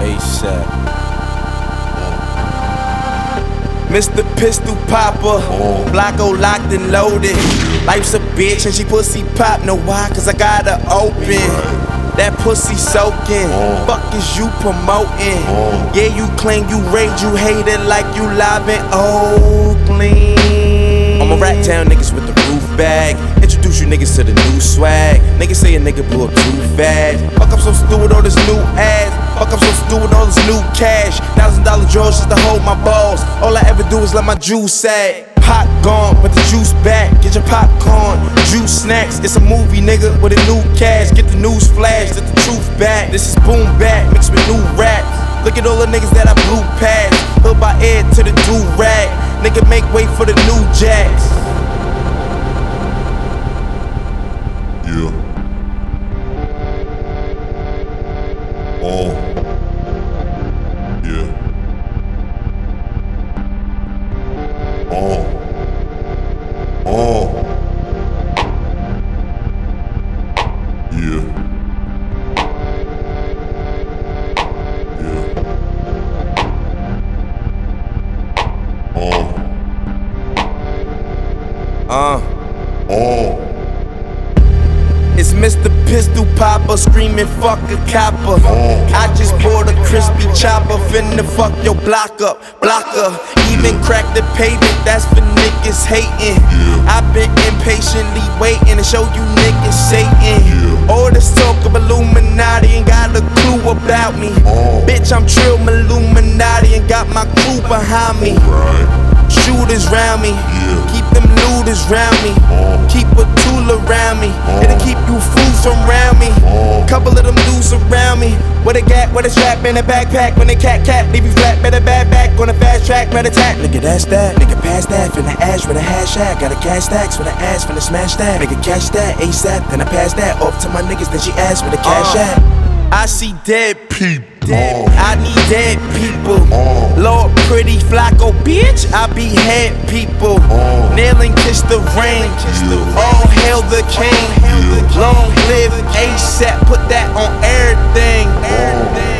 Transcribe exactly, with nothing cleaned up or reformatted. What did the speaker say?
ASAP. Mister Pistol Popper, Blocko locked and loaded. Life's a bitch and she pussy pop. Know why? Cause I got her open. That pussy soaking. Fuck is you promoting? Yeah, you claim you rage, you hate it like you live in Oakland. I'ma rat down niggas with the roof bag. Introduce you niggas to the new swag. Niggas say a nigga blew up too fast. Fuck up so stupid all this new ass. Fuck up so stupid all this new cash. Thousand dollar drawers just to hold my balls. All I ever do is let my juice sag. Pot gone, but the juice back. Get your popcorn, juice snacks. It's a movie, nigga, with a new cast. Get the news flash, get the truth back. This is boom back, mixed with new raps. Look at all the niggas that I blew past. Hood by Ed to the do-rag. Nigga make way for the new jacks. Yeah. Oh. Yeah. Oh. Oh. Yeah. Yeah. Oh. Uh. Oh. It's Mister Pistol Popper screaming fuck a copper. I just bought a crispy chopper, finna fuck your block up, blocker. Even crack the pavement, that's for niggas hating. I've been impatiently waiting to show you niggas Satan. All this talk of Illuminati ain't got a clue about me. Bitch, I'm Trill Illuminati and got my crew behind me. Shooters round me, keep them looters round me. Keep a tool around me, it'll keep you fools from round me. Couple of them dudes around me. With a gap, with a strap in a backpack. When they cat cat, leave you flat, better bad back. On a fast track, red attack. Nigga, that's that. Nigga, pass that. Finna ash with a hashtag. Got a cash stacks with an ass, finna smash that. Nigga, catch that, ASAP. Then I pass that off to my niggas, then she asked with a cash app. I see dead people. Dead. I need dead people. Lord pretty Flocko, bitch. I behead people. Nail and kiss the rain. All hail the king. Long live ASAP. Put that on everything.